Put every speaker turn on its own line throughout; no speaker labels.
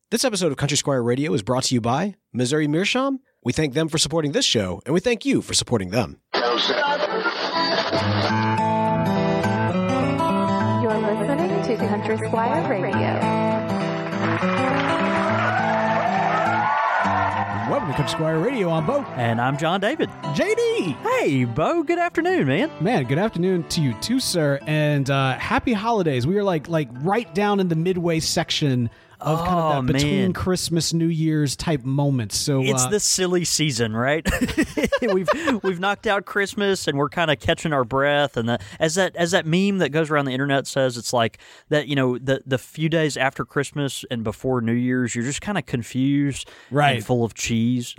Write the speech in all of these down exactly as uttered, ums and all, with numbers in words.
This episode of Country Squire Radio is brought to you by Missouri Meerschaum. We thank them for supporting this show, and we thank you for supporting them.
You're listening to Country Squire Radio.
Welcome to Country Squire Radio. I'm Bo.
And I'm John David.
J D!
Hey, Bo. Good afternoon, man.
Man, good afternoon to you too, sir. And uh, happy holidays. We are like like right down in the midway section of kind
Oh,
of that between
man.
Christmas, New Year's type moments. So
It's
uh,
the silly season, right? we've we've knocked out Christmas, and we're kind of catching our breath. And the, as that as that meme that goes around the internet says, it's like that. You know, the the few days after Christmas and before New Year's, you're just kind of confused,
Right.
and full of cheese.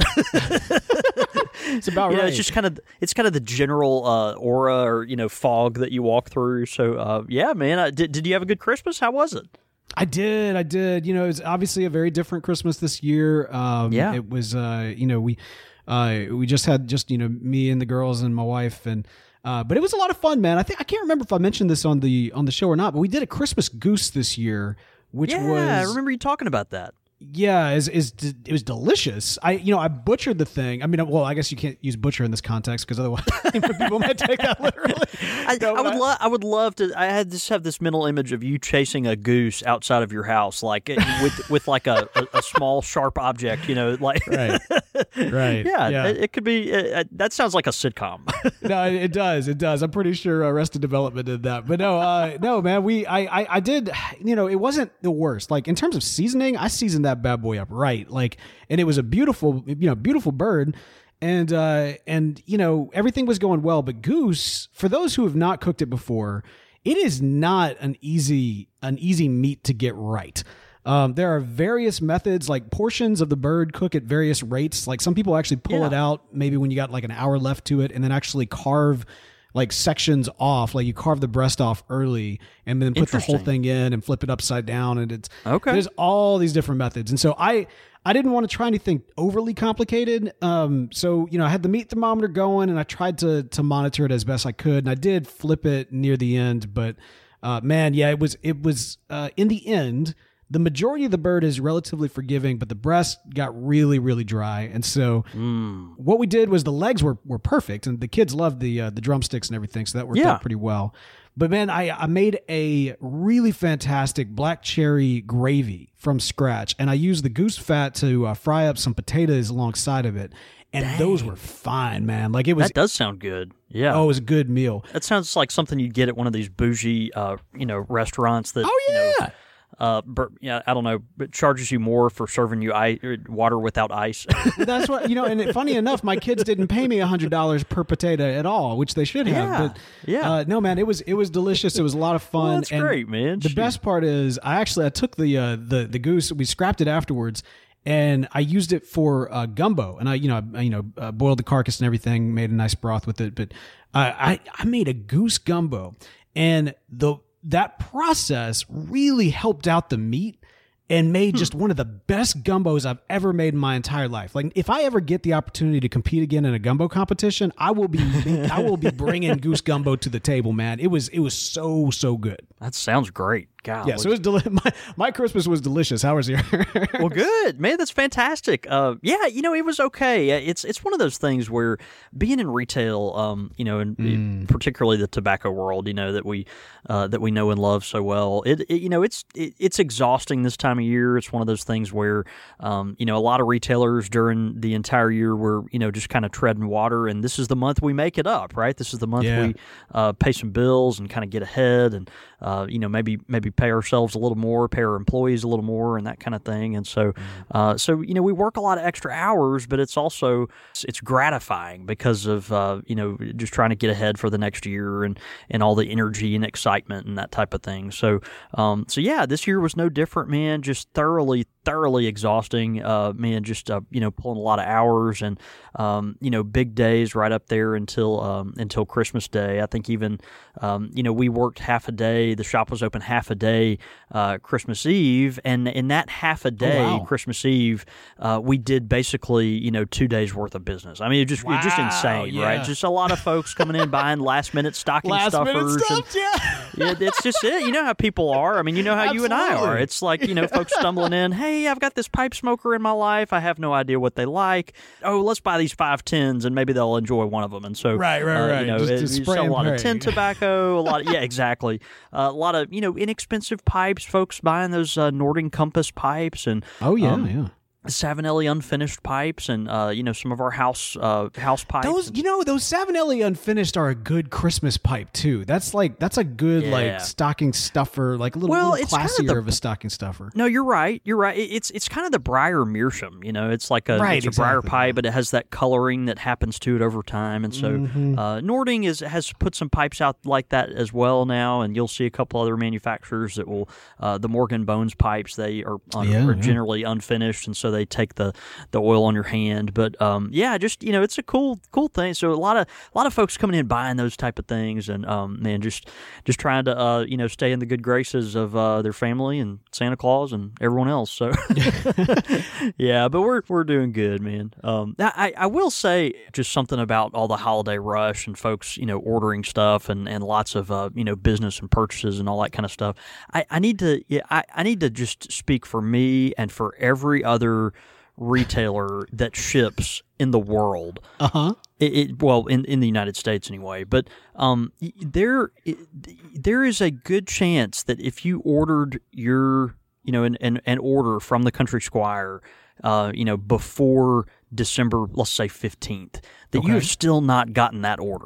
it's about
You know,
right.
it's just kind of it's kind of the general uh, aura or you know fog that you walk through. So uh, yeah, man. Uh, did did you have a good Christmas? How was it?
I did, I did. You know, it's obviously a very different Christmas this year. Um,
Yeah.
It was, uh, you know, we uh, we just had just, you know, me and the girls and my wife. and uh, But it was a lot of fun, man. I think I can't remember if I mentioned this on the on the show or not, but we did a Christmas goose this year, which
yeah,
was...
I remember you talking about that.
Yeah, is is it was delicious. I you know I butchered the thing. I mean, well, I guess you can't use butcher in this context because otherwise people might take that literally.
I,
No,
I would
I-
love. I would love to. I had just have this mental image of you chasing a goose outside of your house, like with with like a, a, a small sharp object. You know, like
Right, right.
yeah, It, it could be. Uh, that sounds like a sitcom.
No, it, it does. It does. I'm pretty sure Arrested Development did that. But no, uh, no, man. We I, I I did. You know, it wasn't the worst. Like in terms of seasoning, I seasoned that bad boy up right. Like, and it was a beautiful, you know, beautiful bird. And, uh, and, you know, everything was going well, but goose, for those who have not cooked it before, it is not an easy, an easy meat to get right. Um, there are various methods, like portions of the bird cook at various rates. Like some people actually pull
Yeah.
it out maybe when you got like an hour left to it and then actually carve like sections off, like you carve the breast off early and then put the whole
Interesting.
thing in and flip it upside down. And it's,
Okay.
there's all these different methods. And so I, I didn't want to try anything overly complicated. Um, so, you know, I had the meat thermometer going and I tried to, to monitor it as best I could. And I did flip it near the end, but, uh, man, yeah, it was, it was, uh, in the end, the majority of the bird is relatively forgiving, but the breast got really, really dry. And so what we did was the legs were, were perfect and the kids loved the, uh, the drumsticks and everything. So that worked
Yeah.
out pretty well. But man, I, I made a really fantastic black cherry gravy from scratch, and I used the goose fat to uh, fry up some potatoes alongside of it, and those were fine, man. Like it was,
That does sound good. Yeah.
oh, it was a good meal.
That sounds like something you'd get at one of these bougie, uh, you know, restaurants that.
Oh
You know,
yeah,
uh, bur- yeah, I don't know, but charges you more for serving you ice, water without ice.
that's what you know. And funny enough, my kids didn't pay me a hundred dollars per potato at all, which they should have.
Yeah,
But
yeah.
uh, no, man, it was it was delicious. It was a lot of fun.
Well, that's
and
great, man.
The
Shoot.
best part is I actually I took the uh, the the goose, we scrapped it afterwards, and I used it for uh, gumbo. And I you know I, you know uh, boiled the carcass and everything, made a nice broth with it. But uh, I I made a goose gumbo, and the that process really helped out the meat and made just one of the best gumbos I've ever made in my entire life. Like if I ever get the opportunity to compete again in a gumbo competition, I will be I will be bringing goose gumbo to the table, man. It was it was so so good.
That sounds great. God.
Yeah, so it was deli- my my Christmas was delicious. How was yours?
Well, good, man. That's fantastic. Uh, yeah, you know, it was okay. It's it's one of those things where being in retail, um, you know, and
Mm.
particularly the tobacco world, you know, that we uh, that we know and love so well. It, it you know, it's it, it's exhausting this time of year. It's one of those things where, um, you know, a lot of retailers during the entire year were, you know, just kind of treading water, and this is the month we make it up, right? This is the month
Yeah.
we uh, pay some bills and kind of get ahead, and uh, you know, maybe maybe pay ourselves a little more, pay our employees a little more, and that kind of thing. And so, uh, so you know, we work a lot of extra hours, but it's also it's gratifying because of uh, you know just trying to get ahead for the next year and and all the energy and excitement and that type of thing. So, um, so yeah, this year was no different, man. Just thoroughly, thoroughly exhausting, uh, man. Just uh, you know, pulling a lot of hours and um, you know, big days right up there until um, until Christmas Day. I think even um, you know we worked half a day. The shop was open half a day uh, Christmas Eve, and in that half a day
wow.
Christmas Eve, uh, we did basically you know two days worth of business. I mean, it just
Wow,
it's just insane,
yeah.
right? Just a lot of folks coming in buying last minute stocking
Last
stuffers.
minute stuff,
and,
yeah.
yeah, it's just it. You know how people are. I mean, you know how you and I are.
Absolutely.
It's like you know folks stumbling in. Hey, I've got this pipe smoker in my life. I have no idea what they like. Oh, let's buy these five tins, and maybe they'll enjoy one of them. And so,
Right, right,
uh,
right.
You know,
Just-
it,
just
you
spray
sell a
and
lot
pray.
of tin tobacco. A lot of yeah, exactly. Uh, a lot of you know inexpensive pipes. Folks buying those uh, Nording Compass pipes and
Oh yeah,
um,
yeah.
Savinelli unfinished pipes, and uh, you know some of our house uh, house pipes.
Those, you know, those Savinelli unfinished are a good Christmas pipe too. That's like that's a good
Yeah.
like stocking stuffer, like a little,
Well,
little
it's kind of
classier
the-
of a stocking stuffer.
No, you're right. You're right. It- It's it's kind of the Briar Meerschaum. You know, it's like a
Right,
it's a Briar
exactly.
pipe, but it has that coloring that happens to it over time. And so
Mm-hmm.
uh, Nording is has put some pipes out like that as well now, and you'll see a couple other manufacturers that will uh, the Morgan Bones pipes. They are, un-
Yeah,
are
yeah.
generally unfinished, and so they take the, the oil on your hand. But um, yeah, just you know, it's a cool cool thing. So a lot of a lot of folks coming in buying those type of things, and um, man, just just trying to uh, you know stay in the good graces of uh, their family and Santa Claus and everyone else. So yeah, but we're we're doing good, man. Um, I I will say just something about all the holiday rush and folks you know ordering stuff and, and lots of uh, you know business and purchases and all that kind of stuff. I, I need to yeah I, I need to just speak for me and for every other retailer that ships in the world.
Uh huh.
It, it well in, in the United States anyway, but um, y- there it, there is a good chance that if you ordered your you know an, an, an order from the Country Squire, uh, you know before December, let's say fifteenth, that
Okay.
you have still not gotten that order.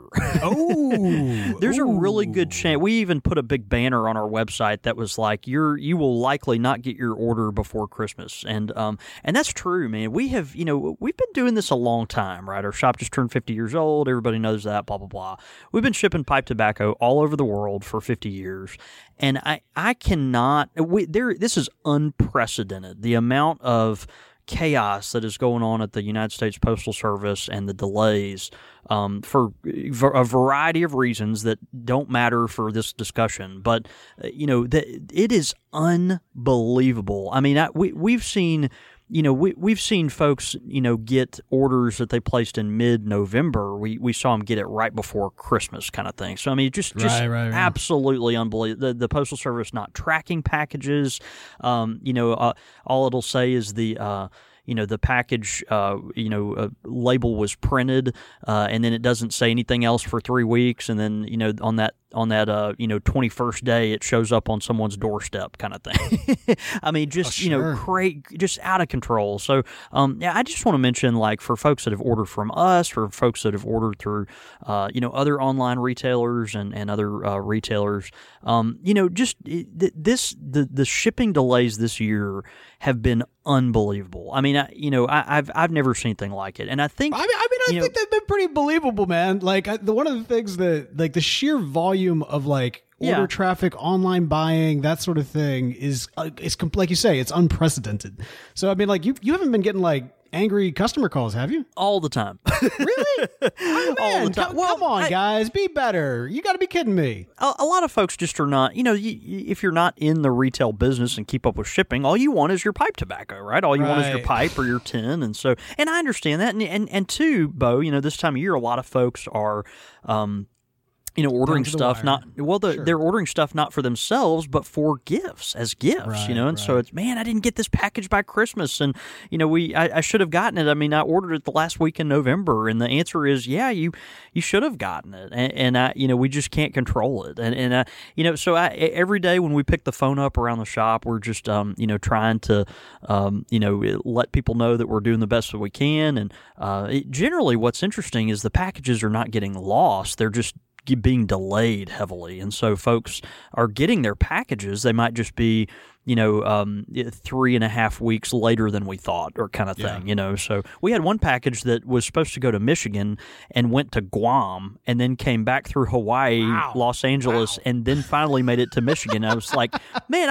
Oh,
There's a really good chance. We even put a big banner on our website that was like, "You're you will likely not get your order before Christmas," and um and that's true, man. We have you know we've been doing this a long time, right? Our shop just turned fifty years old. Everybody knows that. Blah blah blah. We've been shipping pipe tobacco all over the world for fifty years, and I I cannot. We, there this is unprecedented. The amount of chaos that is going on at the United States Postal Service and the delays um, for a variety of reasons that don't matter for this discussion. But, uh, you know, the, it is unbelievable. I mean, I, we, we've seen... You know, we, we've seen folks, you know, get orders that they placed in mid-November. We we saw them get it right before Christmas kind of thing. So, I mean, just, just
Right, right, right.
absolutely unbelievable. The, the Postal Service not tracking packages. Um, you know, uh, all it'll say is the... Uh, you know, the package, uh, you know, uh, label was printed, uh, and then it doesn't say anything else for three weeks, and then you know, on that on that uh, you know twenty-first day, it shows up on someone's doorstep, kind of thing. I mean, just
Oh,
you know,
sure.
cra- just out of control. So, um, yeah, I just want to mention, like, for folks that have ordered from us, for folks that have ordered through, uh, you know, other online retailers and and other uh, retailers, um, you know, just it, th- this the the shipping delays this year have been unbelievable. I mean, I, you know, I, I've I've never seen anything like it, and I think
I mean, I mean, I
you
think
know,
they've been pretty believable, man. Like I, the one of the things that, like, the sheer volume of like order
Yeah.
traffic, online buying, that sort of thing is, uh, is com- like you say, it's unprecedented. So I mean, like you, you haven't been getting like angry customer calls, have you?
all the time.
Really? Oh,
All
man,
the time.
come,
Well,
come on,
I-
guys, be better. You got to be kidding me.
a, a lot of folks just are not, you know, you, you- if you're not in the retail business and keep up with shipping, all you want is your pipe tobacco, right? All you want is your
Right.
pipe or your tin. And so, and I understand that. And, and, and two, Bo, you know, this time of year, a lot of folks are, um, you know, ordering
to the
stuff
wire.
not well. The,
Sure.
They're ordering stuff not for themselves, but for gifts as gifts.
Right,
you know, and so
right.
it's man, I didn't get this package by Christmas, and you know, we I, I should have gotten it. I mean, I ordered it the last week in November, and the answer is yeah, you you should have gotten it, and, and I you know we just can't control it, and and I, you know, so I every day when we pick the phone up around the shop, we're just um you know trying to um you know let people know that we're doing the best that we can, and uh it, generally what's interesting is the packages are not getting lost; they're just ge- being delayed heavily, and so folks are getting their packages. They might just be, you know, um, three and a half weeks later than we thought, or kind of thing,
Yeah.
you know. So we had one package that was supposed to go to Michigan and went to Guam, and then came back through Hawaii,
Wow.
Los Angeles, and then finally made it to Michigan. I was like, man, I,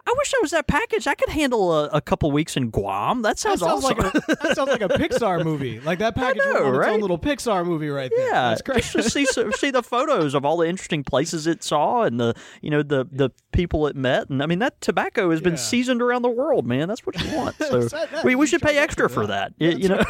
I wish I was that package. I could handle a, a couple weeks in Guam. That sounds,
that sounds
awesome.
like a, that sounds like a Pixar movie. Like that package
know,
on its
right?
own little Pixar movie right there.
Yeah,
That's great.
just to see so- see the photos of all the interesting places it saw and the you know the the people it met, and I mean that tobacco has been
Yeah.
seasoned around the world, man. That's what you want. So
That-
we we
you
should
charge
pay extra
extra
for
for
that. You, you know.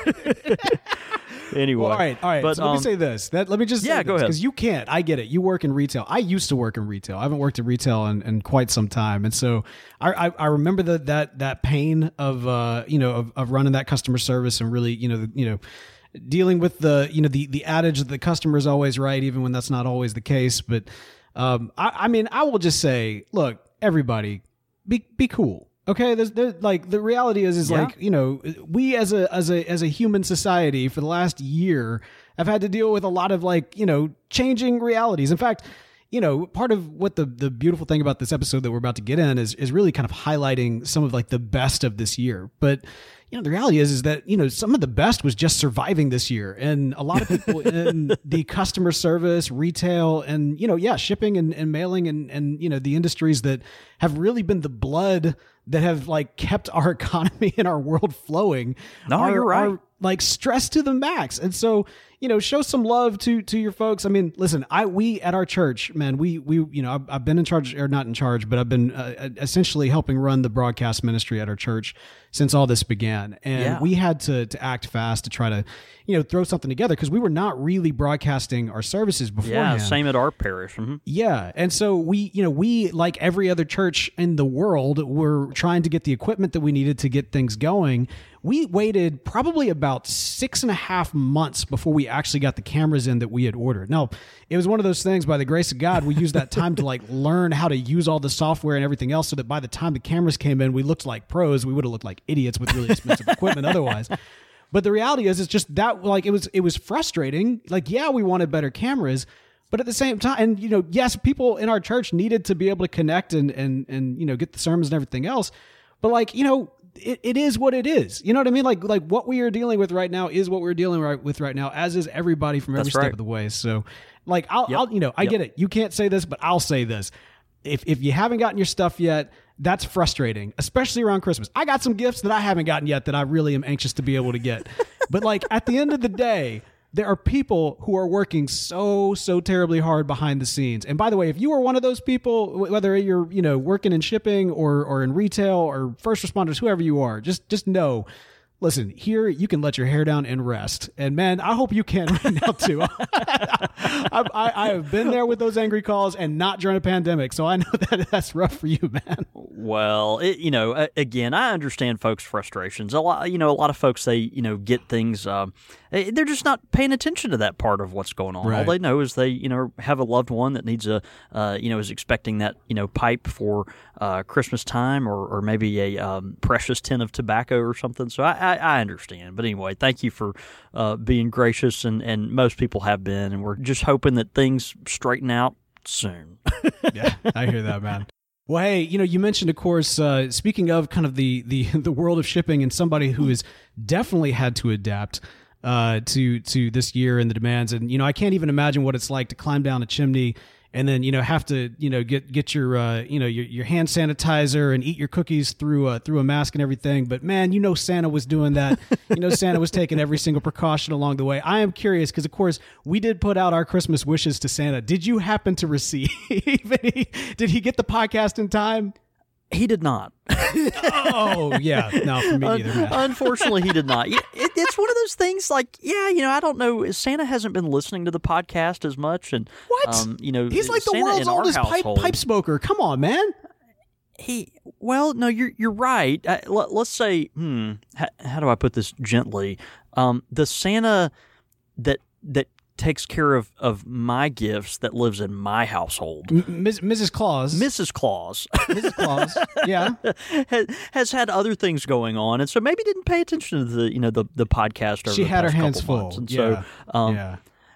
Anyway,
Well, all right, all right.
But,
so let
um,
me say this. That let me just
yeah, go ahead.
because you can't. I get it. You work in retail. I used to work in retail. I haven't worked in retail in, in quite some time, and so I, I, I remember the, that that pain of uh you know of, of running that customer service and really you know the, you know dealing with the you know the the adage that the customer is always right, even when that's not always the case. But um, I, I mean, I will just say, look, everybody, be be cool. Okay, there's, there's like the reality is is
Yeah.
like you know we as a as a as a human society for the last year have had to deal with a lot of like you know changing realities. In fact, you know part of what the the beautiful thing about this episode that we're about to get in is is really kind of highlighting some of like the best of this year. But you know the reality is is that you know some of the best was just surviving this year, and a lot of people in the customer service, retail, and you know yeah shipping and, and mailing and and you know the industries that have really been the blood that have like kept our economy and our world flowing.
No,
are,
you're right.
are, like stressed to the max. And so, you know, show some love to to your folks. I mean, listen, I we at our church, man, we we you know, I've, I've been in charge or not in charge, but I've been uh, essentially helping run the broadcast ministry at our church since all this began. And
Yeah.
we had to to act fast to try to, you know, throw something together because we were not really broadcasting our services
Yeah,
beforehand.
same at our parish. hmm
Yeah. And so we, you know, we, like every other church in the world, were trying to get the equipment that we needed to get things going. We waited probably about six and a half months before we actually got the cameras in that we had ordered. Now, it was one of those things, by the grace of God, we used that time to like learn how to use all the software and everything else so that by the time the cameras came in, we looked like pros. We would have looked like idiots with really expensive equipment otherwise. But the reality is, it's just that like it was, it was frustrating. Like, yeah, we wanted better cameras, but at the same time, and you know, yes, people in our church needed to be able to connect and and and you know get the sermons and everything else. But like you know, it, it is what it is. You know what I mean? Like like what we are dealing with right now is what we're dealing right, with right now, as is everybody from every
That's
step
right.
of the way. So, like I'll,
Yep.
I'll you know I
Yep.
get it. You can't say this, but I'll say this. If if you haven't gotten your stuff yet, that's frustrating, especially around Christmas. I got some gifts that I haven't gotten yet that I really am anxious to be able to get. But like at the end of the day, there are people who are working so, so terribly hard behind the scenes. And by the way, if you are one of those people, wh- whether you're, you know, working in shipping or, or in retail or first responders, whoever you are, just, just know, listen, here you can let your hair down and rest. And man, I hope you can right now too. I, I, I have been there with those angry calls and not during a pandemic. So I know that that's rough for you, man.
Well, it, you know, a- again, I understand folks' frustrations. A lot, you know, a lot of folks, they, you know, get things. Um, they- they're just not paying attention to that part of what's going on. All
Right.
they know is they, you know, have a loved one that needs a, uh, you know, is expecting that, you know, pipe for uh, Christmas time, or, or maybe a um, precious tin of tobacco or something. So I, I, I understand. But anyway, thank you for uh, being gracious, and, and most people have been, and we're just hoping that things straighten out soon.
Yeah, I hear that, man. Well, hey, you know, you mentioned, of course, uh, speaking of kind of the, the the world of shipping and somebody who has definitely had to adapt uh, to to this year and the demands, and you know, I can't even imagine what it's like to climb down a chimney and then you know have to you know get get your uh, you know your, your hand sanitizer and eat your cookies through a, through a mask and everything. But man, you know Santa was doing that. You know Santa was taking every single precaution along the way. I am curious because of course we did put out our Christmas wishes to Santa. Did you happen to receive any? Did he get the podcast in time?
He did not.
Oh yeah, no, for me
Un-
neither. Man.
Unfortunately, he did not. Yeah, It, it's one of those things. Like, yeah, you know, I don't know. Santa hasn't been listening to the podcast as much, and
What?
Um, you know,
He's like the
Santa
world's
in our
oldest pipe,
household,
pipe smoker. Come on, man.
He well, no, you're you're right. Uh, let, let's say, hmm, how, how do I put this gently? Um, the Santa that that takes care of, of my gifts that lives in my household,
M- Miz- Missus Claus.
Missus Claus,
Missus Claus. Yeah.
has, has had other things going on, and so maybe didn't pay attention to the you know the the podcast. Over
She
the
had her
past
hands
couple
full.
months. And
Yeah.
so, um,
yeah.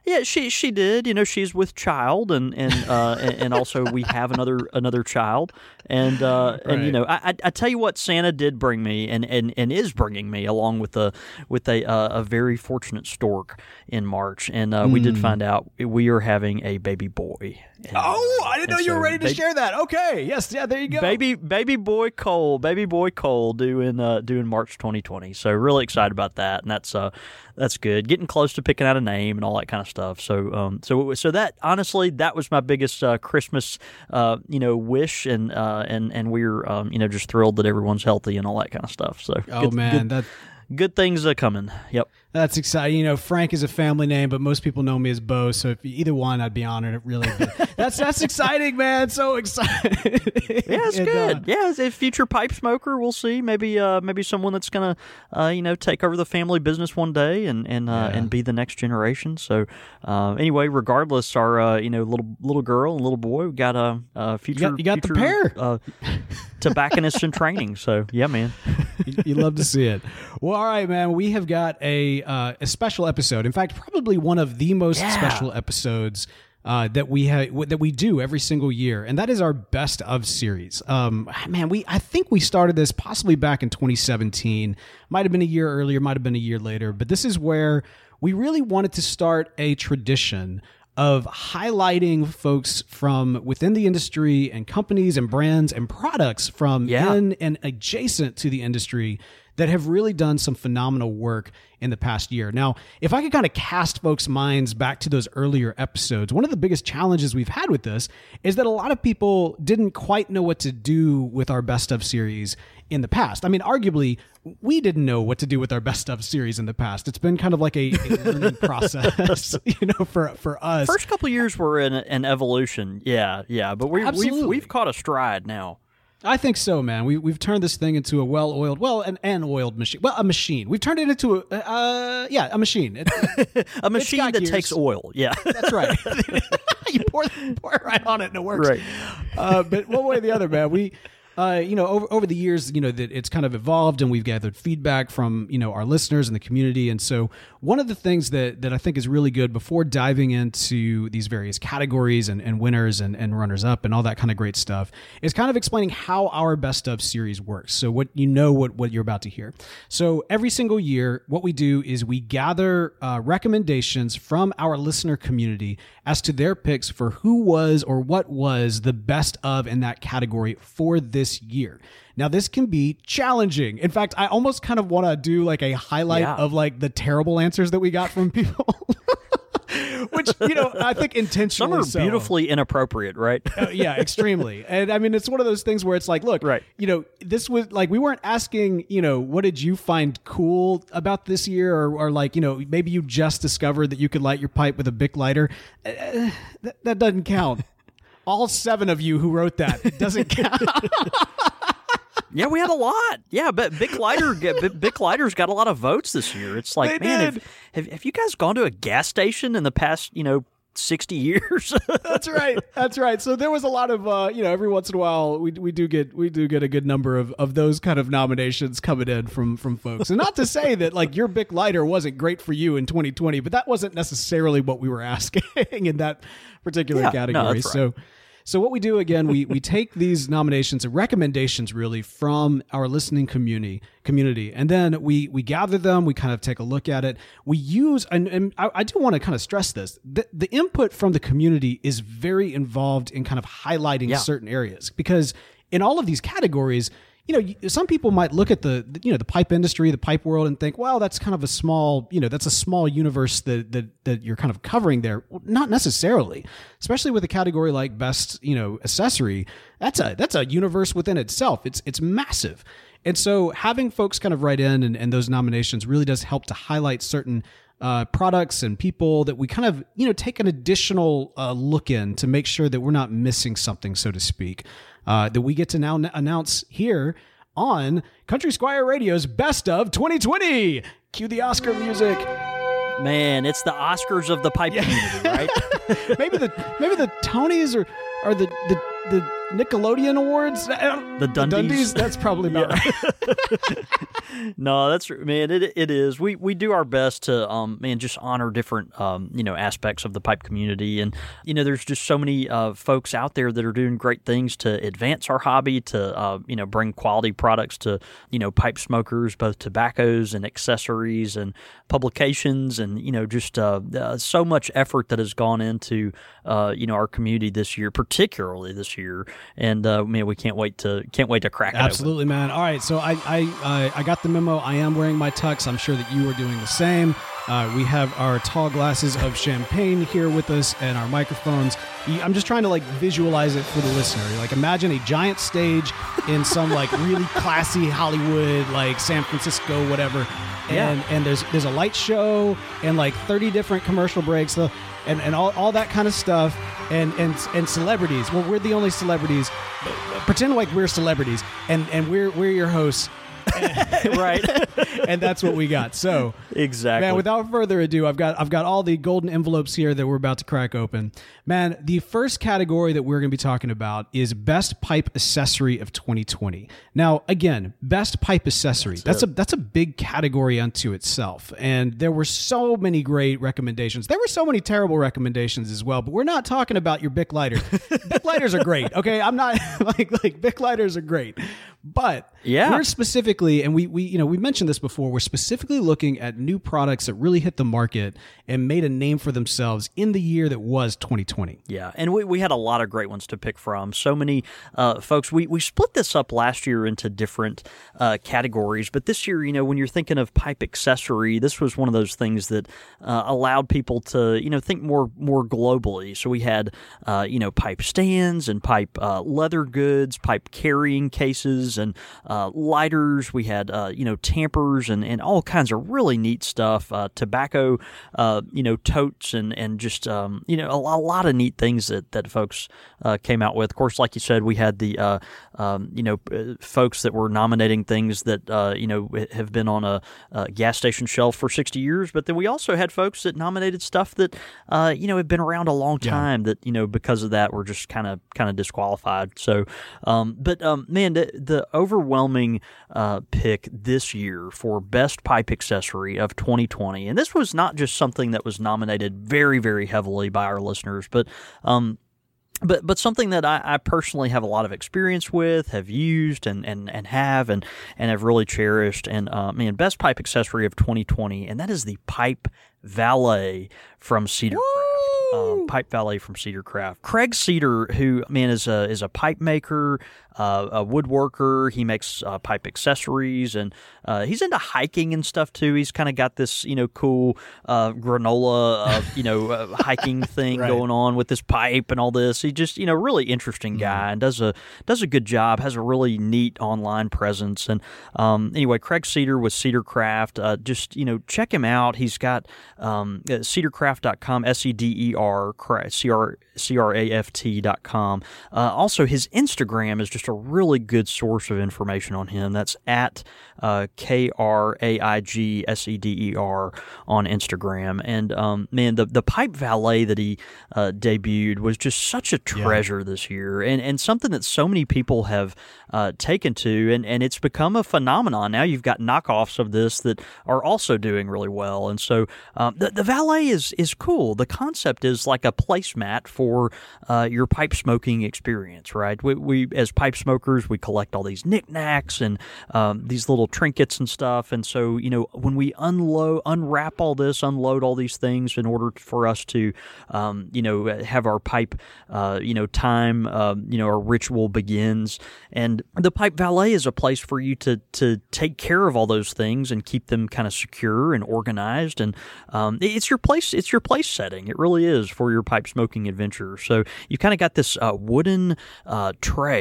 Yeah, she she did. You know, she's with child, and and uh, and, and also we have another another child, and uh, and you
Right.
know, I, I I tell you what, Santa did bring me, and, and, and is bringing me along with a with a uh, a very fortunate stork in March, and uh, we did find out we are having a baby boy. And,
Oh, I didn't
and
know you were
so
ready to
baby-
share that. Okay, yes, yeah, there you go.
Baby, baby boy Cole, baby boy Cole, due in uh, due in March twenty twenty. So really excited about that, and that's uh that's good. Getting close to picking out a name and all that kind of stuff. So um so so that honestly that was my biggest uh, Christmas uh you know wish, and uh and and we're um you know just thrilled that everyone's healthy and all that kind of stuff. So
Oh
good,
man,
good,
that
good things are coming. Yep.
that's exciting. You know, Frank is a family name, but most people know me as Bo. So if you, either one, I'd be honored. It really, but that's that's exciting, man. So exciting.
Yeah, it's
And,
good.
uh,
yeah, as a future pipe smoker, we'll see. Maybe, uh, maybe someone that's gonna, uh, you know, take over the family business one day and and uh,
Yeah.
and be the next generation. So, uh, anyway, regardless, our uh, you know little little girl and little boy, we got a, a future.
you got the
future,
pair.
Uh, tobacconists in training. So, yeah, man.
you, you love to see it. Well, all right, man. We have got a uh, a special episode. In fact, probably one of the most
Yeah.
special episodes uh, that we have that we do every single year, and that is our best of series. Um, man, we I think we started this possibly back in twenty seventeen. Might have been a year earlier. Might have been a year later. But this is where we really wanted to start a tradition of highlighting folks from within the industry and companies and brands and products from
Yeah.
in and adjacent to the industry that have really done some phenomenal work in the past year. Now, if I could kind of cast folks' minds back to those earlier episodes, one of the biggest challenges we've had with this is that a lot of people didn't quite know what to do with our best of series in the past. I mean, arguably, we didn't know what to do with our best of series in the past. It's been kind of like a, a learning process, you know, for for us.
First couple of years were an, an evolution. Yeah, yeah, but we, we've
Absolutely.
we've caught a stride now.
I think so, man. We we've turned this thing into a well-oiled, well, an, an oiled machine. Well, a machine. We've turned it into a, uh, yeah, a machine. It,
A machine
got
that
gears.
takes oil. Yeah.
that's right. You pour pour it right on it and it works.
Right.
Uh, but one way or the other, man, we. Uh, you know, over over the years, you know, that it's kind of evolved, and we've gathered feedback from, you know, our listeners and the community. And so, one of the things that that I think is really good before diving into these various categories and, and winners and, and runners up and all that kind of great stuff is kind of explaining how our best of series works. So, what you know, what what you're about to hear. So, every single year, what we do is we gather uh, recommendations from our listener community as to their picks for who was or what was the best of in that category for this year. Now, this can be challenging. In fact, I almost kind of want to do like a highlight
Yeah.
of like the terrible answers that we got from people. Which, you know, I think
Some
intentionally
are
so.
beautifully inappropriate, right?
Uh, yeah, extremely. And I mean, it's one of those things where it's like, look,
Right.
you know, this was like, we weren't asking, you know, what did you find cool about this year? Or, or like, you know, maybe you just discovered that you could light your pipe with a Bic lighter. Uh, that, that doesn't count. All seven of you who wrote that, it doesn't count.
Yeah, we had a lot. Yeah, but Bic Lighter, Bic Lighter's got a lot of votes this year. It's like,
They
man,
did.
have, have have you guys gone to a gas station in the past, you know, sixty years?
That's right. That's right. So there was a lot of, uh, you know, every once in a while we we do get we do get a good number of, of those kind of nominations coming in from from folks. And not to say that like your Bic lighter wasn't great for you in twenty twenty, but that wasn't necessarily what we were asking in that particular
Yeah, no,
category.
that's right.
So. So what we do again, we we take these nominations and recommendations really from our listening community community, and then we we gather them. We kind of take a look at it. We use, and, and I, I do want to kind of stress this: the, the input from the community is very involved in kind of highlighting
Yeah.
certain areas, because in all of these categories, you know, you- some people might look at the, the, you know, the pipe industry, the pipe world, and think, well, that's kind of a small, you know, that's a small universe that that that you're kind of covering there. Well, not necessarily, especially with a category like best, you know, accessory. That's a that's a universe within itself. It's it's massive. And so having folks kind of write in and, and those nominations really does help to highlight certain uh, products and people that we kind of, you know, take an additional uh, look in to make sure that we're not missing something, so to speak. Uh, that we get to now n- announce here on Country Squire Radio's Best of twenty twenty. Cue the Oscar music.
Man, it's the Oscars of the pipe community, right?
maybe the maybe the Tonys or are the the, the Nickelodeon Awards.
The Dundies.
That's probably about
Yeah.
right.
No, that's man. It it is. We we do our best to um man just honor different um you know aspects of the pipe community, and you know there's just so many uh folks out there that are doing great things to advance our hobby, to uh you know bring quality products to you know pipe smokers, both tobaccos and accessories and publications, and you know just uh, uh so much effort that has gone into uh you know our community this year, particularly this year, and uh man we can't wait to can't wait to crack it open.
Absolutely, man. All right, so I I I, I got the memo. I am wearing my tux. I'm sure that you are doing the same. Uh, we have our tall glasses of champagne here with us and our microphones. I'm just trying to like visualize it for the listener. Like imagine a giant stage in some like really classy Hollywood, like San Francisco, whatever. And
Yeah.
and there's there's a light show and like thirty different commercial breaks. So, and, and all, all that kind of stuff, and, and and celebrities. Well, we're the only celebrities. Pretend like we're celebrities, and, and we're we're your hosts,
Right.
and that's what we got. So,
Exactly.
man, without further ado, I've got I've got all the golden envelopes here that we're about to crack open. Man, the first category that we're going to be talking about is best pipe accessory of twenty twenty. Now, again, best pipe accessory. That's, that's a that's a big category unto itself, and there were so many great recommendations. There were so many terrible recommendations as well. But we're not talking about your Bic lighters. Bic lighters are great. Okay, I'm not like like Bic lighters are great, but
Yeah.
we're specifically, and we we you know we mentioned this before. We're specifically looking at new products that really hit the market and made a name for themselves in the year that was twenty twenty.
Yeah, and we, we had a lot of great ones to pick from. So many uh, folks. We, we split this up last year into different uh, categories, but this year, you know, when you're thinking of pipe accessory, this was one of those things that uh, allowed people to, you know, think more more globally. So we had, uh, you know, pipe stands and pipe uh, leather goods, pipe carrying cases, and uh, lighters. We had, uh, you know, tampers and, and all kinds of really neat stuff. Uh, tobacco, uh, you know, totes and and just um, you know a, a lot of neat things that that folks uh, came out with. Of course, like you said, we had the uh, um, you know uh, folks that were nominating things that uh, you know have been on a, a gas station shelf for sixty years. But then we also had folks that nominated stuff that uh, you know have been around a long time. Yeah. That you know because of that were just kind of kind of disqualified. So, um, but um, man, the, the overwhelming uh, pick this year for best pipe accessory of twenty twenty, and this was not just something that was nominated very very heavily by our listeners, but um, But but something that I, I personally have a lot of experience with, have used, and and, and have, and, and have really cherished. And, uh, man, best pipe accessory of twenty twenty, and that is the Pipe Valet from Cedar Craft. Um, pipe Valet from Cedar Craft. Craig Cedar, who, man, is a, is a pipe maker, uh, a woodworker. He makes uh, pipe accessories, and uh, he's into hiking and stuff, too. He's kind of got this, you know, cool uh, granola, uh, you know, uh, hiking thing
Right.
going on with this pipe and all this. He just, you know, really interesting guy mm-hmm. and does a does a good job, has a really neat online presence. And um, anyway, Craig Cedar with Cedar Craft, uh, just, you know, check him out. He's got um, cedar craft dot com, S E D E R, C R A F T dot com. Uh, also, his Instagram is just a really good source of information on him. That's at uh, K R A I G S E D E R on Instagram. And, um, man, the, the Pipe Valet that he uh, debuted was just such a treasure yeah. this year, and, and something that so many people have uh, taken to, and, and it's become a phenomenon. Now you've got knockoffs of this that are also doing really well. And so um, the, the Valet is, is cool. The concept is like a placemat for uh, your pipe smoking experience, right? We, we as pipe smokers, we collect all these knickknacks and um, these little trinkets and stuff. And so, you know, when we unload, unwrap all this, unload all these things in order for us to, um, you know, have our pipe, uh, you know, time, uh, you know, our ritual begins. And the Pipe Valet is a place for you to to take care of all those things and keep them kind of secure and organized. And um, it's your place. It's your place setting. It really is for your pipe smoking adventure. So you kind of got this uh, wooden uh, tray that's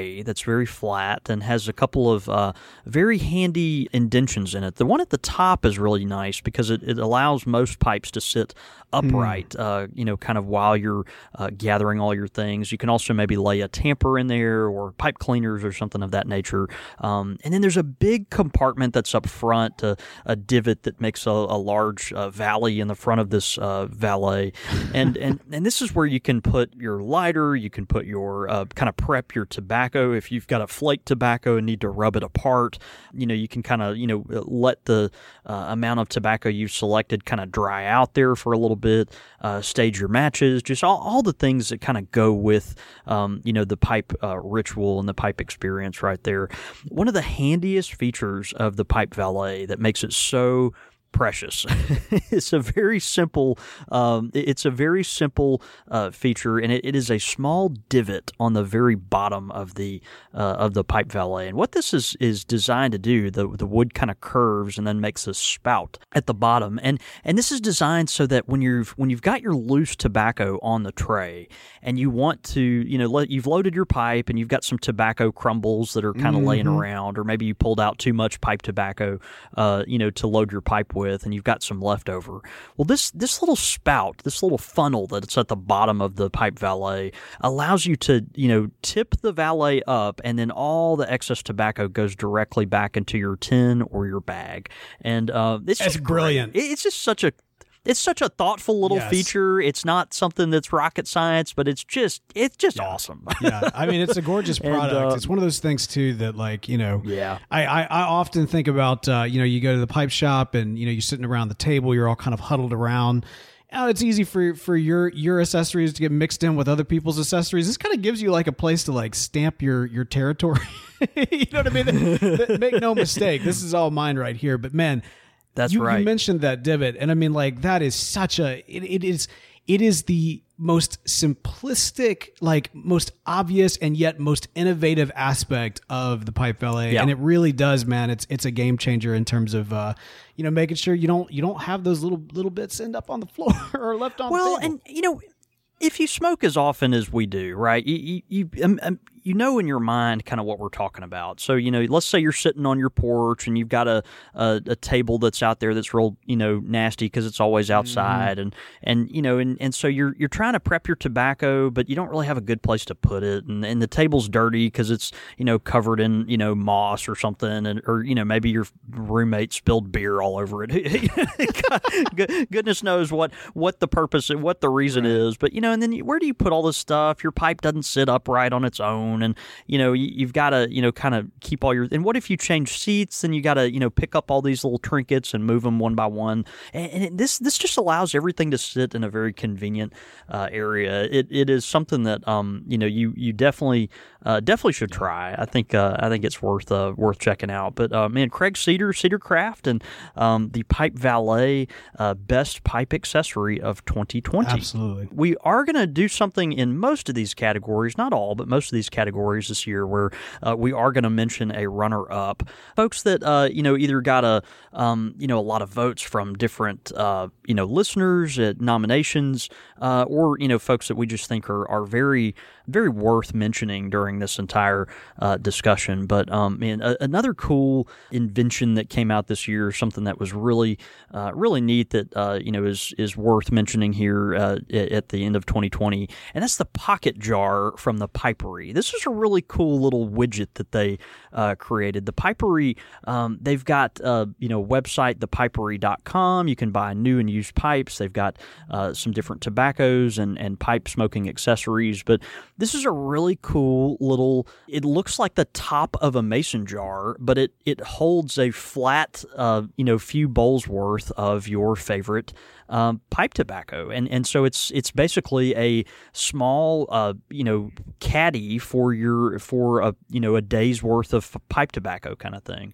very flat and has a couple of uh, very handy indentions in it. The one at the top is really nice because it, it allows most pipes to sit upright, mm. uh, you know, kind of while you're uh, gathering all your things. You can also maybe lay a tamper in there or pipe cleaners or something of that nature. Um, and then there's a big compartment that's up front, uh, a divot that makes a, a large uh, valley in the front of this uh, valet. And, and, and this is where you can put your lighter, you can put your uh, kind of prep your tobacco. If you've got a flake tobacco and need to rub it apart, you know, you can kind of, you know, let the uh, amount of tobacco you've selected kind of dry out there for a little bit, uh, stage your matches, just all, all the things that kind of go with, um, you know, the pipe uh, ritual and the pipe experience right there. One of the handiest features of the Pipe Valet that makes it so precious. It's a very simple. Um, it's a very simple uh, feature, and it, it is a small divot on the very bottom of the uh, of the Pipe Valet. And what this is is designed to do, the the wood kind of curves and then makes a spout at the bottom. And and this is designed so that when you've when you've got your loose tobacco on the tray, and you want to, you know, let, you've loaded your pipe and you've got some tobacco crumbles that are kind of mm-hmm. laying around, or maybe you pulled out too much pipe tobacco, uh, you know, to load your pipe with. With, and you've got some leftover. Well, this this little spout, this little funnel that's at the bottom of the Pipe Valet allows you to, you know, tip the valet up, and then all the excess tobacco goes directly back into your tin or your bag. And uh, it's
That's
just
brilliant.
Great. It's just such a It's such a thoughtful little
yes.
feature. It's not something that's rocket science, but it's just it's just
yeah.
awesome.
Yeah, I mean, it's a gorgeous product.
And, uh,
it's one of those things too that, like, you know,
yeah.
I, I, I often think about, uh, you know, you go to the pipe shop and, you know, you're sitting around the table, you're all kind of huddled around. Oh, it's easy for for your your accessories to get mixed in with other people's accessories. This kind of gives you like a place to like stamp your your territory. You know what I mean? The, the, make no mistake, this is all mine right here. But man.
That's
you,
right.
You mentioned that divot, and I mean, like, that is such a it, it is it is the most simplistic, like most obvious, and yet most innovative aspect of the Pipe Valet,
yeah.
and it really does, man. It's it's a game changer in terms of uh, you know, making sure you don't you don't have those little little bits end up on the floor or left on
well,
the table.
Well, and you know, if you smoke as often as we do, right? You you you, um, um, you know in your mind kind of what we're talking about. So, you know, let's say you're sitting on your porch and you've got a a, a table that's out there that's real, you know, nasty because it's always outside, mm-hmm. and and you know, and, and so you're you're trying to prep your tobacco, but you don't really have a good place to put it, and, and the table's dirty because it's, you know, covered in, you know, moss or something, and or you know, maybe your roommate spilled beer all over it. God, goodness knows what what the purpose, what the reason right. is, but you know, and then where do you put all this stuff? Your pipe doesn't sit upright on its own. And, you know, you, you've got to, you know, kind of keep all your, and what if you change seats? Then you got to, you know, pick up all these little trinkets and move them one by one. And, and it, this, this just allows everything to sit in a very convenient uh, area. It, it is something that, um, you know, you, you definitely, uh, definitely should try. I think, uh, I think it's worth, uh, worth checking out. But, uh, man, Craig Cedar, Cedar Craft, and um, the Pipe Valet uh, Best Pipe Accessory of twenty twenty.
Absolutely.
We are going to do something in most of these categories, not all, but most of these categories this year, where uh, we are going to mention a runner-up, folks that uh, you know either got a um, you know a lot of votes from different uh, you know listeners at nominations, uh, or you know folks that we just think are are very very worth mentioning during this entire uh, discussion. But um, man, a, another cool invention that came out this year, something that was really uh, really neat that uh, you know is is worth mentioning here uh, at the end of twenty twenty, and that's the pocket jar from the Pipery. This is a really cool little widget that they uh, created. The Pipery, um, they've got uh, you know website the pipery dot com. You can buy new and used pipes. They've got uh, some different tobaccos and and pipe smoking accessories, but this is a really cool little, it looks like the top of a mason jar, but it, it holds a flat, uh, you know, few bowls worth of your favorite um, pipe tobacco. And and so it's it's basically a small, uh, you know, caddy for your, for a, you know, a day's worth of pipe tobacco kind of thing.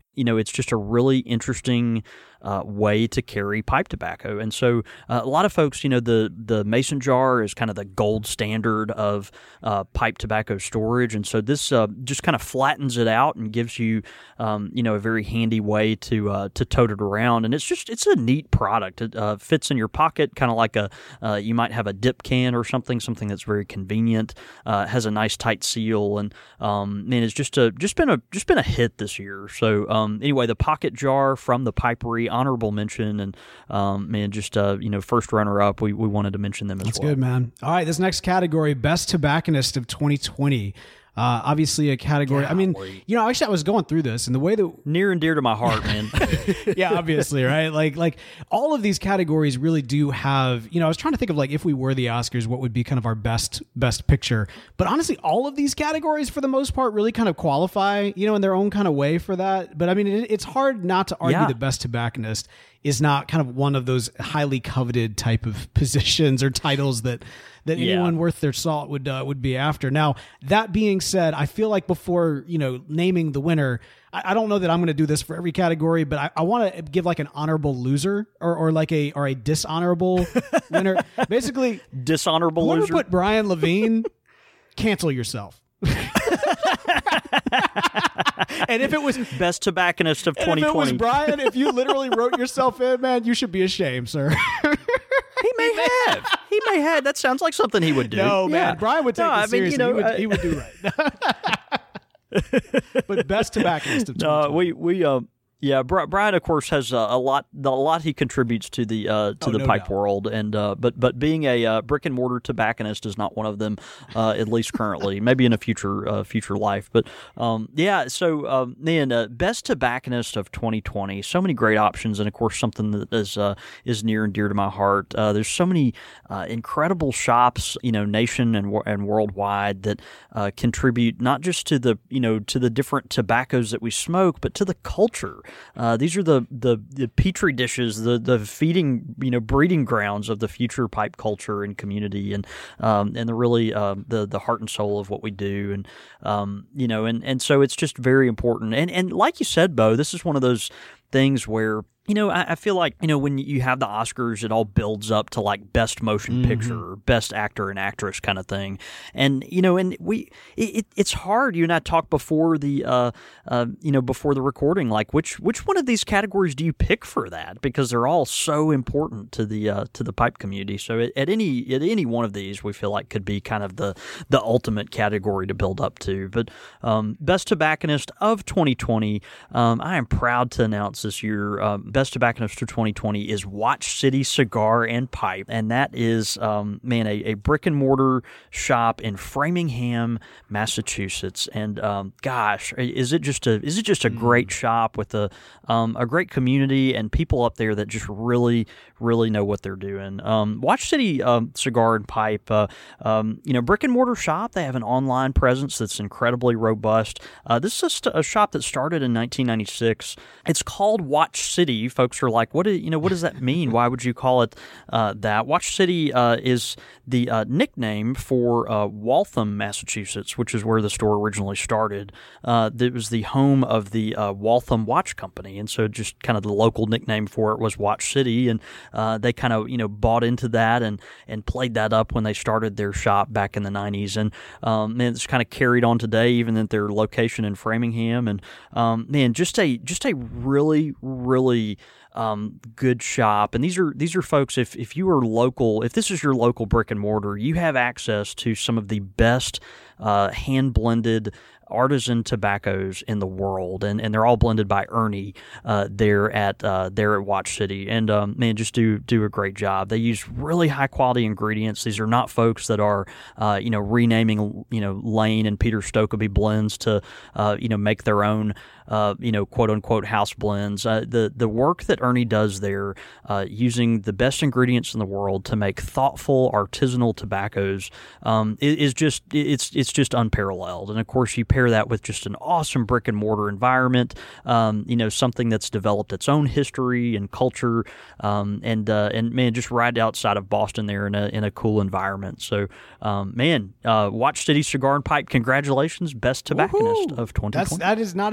you know, it's just a really interesting uh, way to carry pipe tobacco. And so uh, a lot of folks, you know, the the mason jar is kind of the gold standard of uh, pipe tobacco storage. And so this uh, just kind of flattens it out and gives you, um, you know, a very handy way to uh, to tote it around. And it's just, it's a neat product. It uh, fits in your pocket, kind of like a, uh, you might have a dip can or something, something that's very convenient, uh, has a nice tight seal. And um, man, it's just a, just been a, just been a hit this year. So um, anyway, the pocket jar from the Pipery, honorable mention, and um, man, just uh, you know, first runner up. We we wanted to mention them as
That's
well.
That's good, man. All right, this next category, best tobacconist of twenty twenty. Uh, obviously, a category.
Golly.
I mean, you know, actually, I was going through this, and the way that
near and dear to my heart, man.
yeah, obviously, right? Like, like all of these categories really do have. You know, I was trying to think of like if we were the Oscars, what would be kind of our best best picture. But honestly, all of these categories, for the most part, really kind of qualify, you know, in their own kind of way for that. But I mean, it, it's hard not to argue
Yeah.
the best tobacconist is not kind of one of those highly coveted type of positions or titles that that
Yeah.
anyone worth their salt would uh, would be after. Now, that being said, I feel like before, you know, naming the winner, I, I don't know that I'm going to do this for every category, but I, I want to give like an honorable loser or, or like a or a dishonorable winner. Basically,
Dishonorable
whoever
loser.
put Brian Levine, cancel yourself. And if it was
Best tobacconist of
and
twenty
if it was
twenty.
Brian, if you literally wrote yourself in, man, you should be ashamed, sir.
He may have. He may have. That sounds like something he would do.
No, man.
Yeah.
Brian would take
No,
it
I mean,
seriously.
you know,
he, would,
uh,
he would do right. But best tobacconist of
No,
twenty twenty.
we we uh yeah, Bri- Brian of course has uh, a lot a lot he contributes to the uh, to
Oh,
the
no
pipe
doubt.
world, and uh, but but being a uh, brick and mortar tobacconist is not one of them, uh, at least currently. Maybe in a future uh, future life, but um, yeah. So um, man, uh, best tobacconist of twenty twenty. So many great options, and of course something that is uh, is near and dear to my heart. Uh, there's so many uh, incredible shops, you know, nation and wor- and worldwide that uh, contribute not just to the you know to the different tobaccos that we smoke, but to the culture. Uh, these are the The, the the petri dishes, the the feeding, you know, breeding grounds of the future pipe culture and community, and um, and the really um, the the heart and soul of what we do, and um, you know, and, and so it's just very important. And and like you said, Bo, this is one of those things where, you know, I, I feel like, you know, when you have the Oscars, it all builds up to like best motion
Mm-hmm.
picture, or best actor and actress kind of thing. And, you know, and we, it, it's hard. You and I talked before the, uh, uh, you know, before the recording, like which, which one of these categories do you pick for that? Because they're all so important to the, uh, to the pipe community. So at, at any, at any one of these, we feel like could be kind of the, the ultimate category to build up to. But, um, best tobacconist of twenty twenty, um, I am proud to announce this year, um, best tobacconist of twenty twenty is Watch City Cigar and Pipe, and that is, um, man, a, a brick and mortar shop in Framingham, Massachusetts. And um, gosh, is it just a is it just a great shop with a um, a great community and people up there that just really really know what they're doing. Um, Watch City um, Cigar and Pipe, uh, um, you know, brick and mortar shop. They have an online presence that's incredibly robust. Uh, this is a, st- a shop that started in nineteen ninety-six. It's called Watch City. Folks are like, what do you know? What does that mean? Why would you call it uh, that? Watch City uh, is the uh, nickname for uh, Waltham, Massachusetts, which is where the store originally started. Uh, it was the home of the uh, Waltham Watch Company, and so just kind of the local nickname for it was Watch City, and uh, they kind of you know bought into that and and played that up when they started their shop back in the nineties, and um, man, it's kind of carried on today, even at their location in Framingham, and um, man, just a just a really really Um, good shop. And these are these are folks, if, if you are local, if this is your local brick and mortar, you have access to some of the best uh, hand-blended artisan tobaccos in the world, and, and they're all blended by Ernie uh, there at uh, there at Watch City, and um, man, just do do a great job. They use really high quality ingredients. These are not folks that are uh, you know renaming you know Lane and Peter Stokeby blends to uh, you know make their own uh, you know quote unquote house blends. Uh, the the work that Ernie does there, uh, using the best ingredients in the world to make thoughtful artisanal tobaccos, um, is, is just it's it's just unparalleled. And of course, you pair that with just an awesome brick and mortar environment, um, you know, something that's developed its own history and culture, um, and uh, and man, just right outside of Boston there in a in a cool environment. So, um, man, uh, Watch City Cigar and Pipe, congratulations, best tobacconist
Woohoo!
of twenty twenty.
That's that is not an easy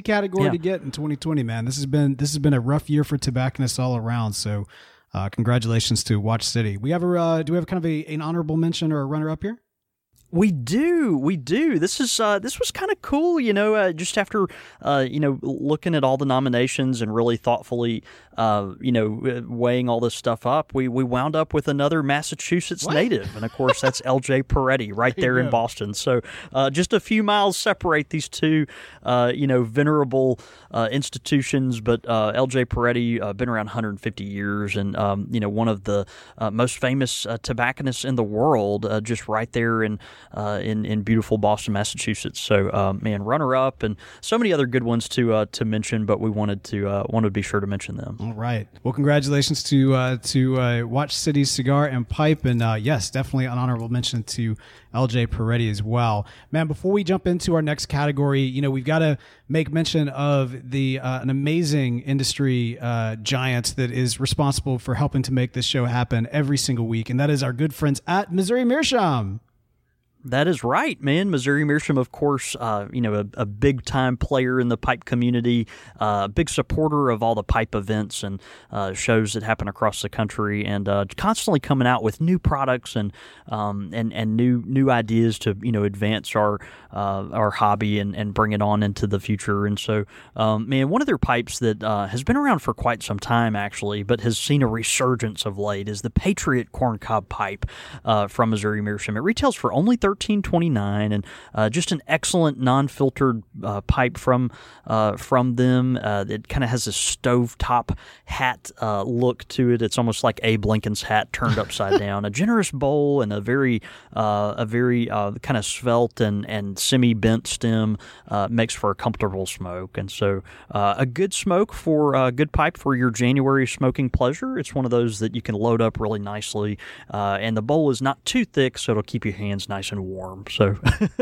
category
Yeah.
to get in twenty twenty, man. This has been this has been a rough year for tobacconists all around. So, uh, congratulations to Watch City. We have a uh, do we have kind of a, an honorable mention or a runner up here?
We do, we do. This is uh, this was kind of cool, you know. Uh, just after uh, you know looking at all the nominations and really thoughtfully, uh, you know, weighing all this stuff up, we we wound up with another Massachusetts
What?
native, and of course that's L J Peretti right
There you
there in
go.
Boston. So uh, just a few miles separate these two, uh, you know, venerable uh, institutions. But uh, L J Peretti uh, been around one hundred fifty years, and um, you know, one of the uh, most famous uh, tobacconists in the world, uh, just right there in. Uh, in in beautiful Boston, Massachusetts. So, uh, man, runner up, and so many other good ones to uh, to mention. But we wanted to uh, wanted to be sure to mention them.
All right. Well, congratulations to uh, to uh, Watch City Cigar and Pipe, and uh, yes, definitely an honorable mention to L J Peretti as well. Man, before we jump into our next category, you know, we've got to make mention of the uh, an amazing industry uh, giant that is responsible for helping to make this show happen every single week, and that is our good friends at Missouri Meerschaum.
That is right, man. Missouri Meerschaum, of course, uh, you know, a, a big-time player in the pipe community, a uh, big supporter of all the pipe events and uh, shows that happen across the country, and uh, constantly coming out with new products and um, and and new new ideas to you know advance our uh, our hobby and, and bring it on into the future. And so, um, man, one of their pipes that uh, has been around for quite some time, actually, but has seen a resurgence of late is the Patriot Corncob Pipe uh, from Missouri Meerschaum. It retails for only thirteen twenty-nine, and uh, just an excellent non-filtered uh, pipe from uh, from them. Uh, it kind of has a stovetop hat uh, look to it. It's almost like Abe Lincoln's hat turned upside down. A generous bowl and a very uh, a very uh, kind of svelte and and semi-bent stem uh, makes for a comfortable smoke. And so uh, a good smoke for a uh, good pipe for your January smoking pleasure. It's one of those that you can load up really nicely, uh, and the bowl is not too thick, so it'll keep your hands nice and warm. So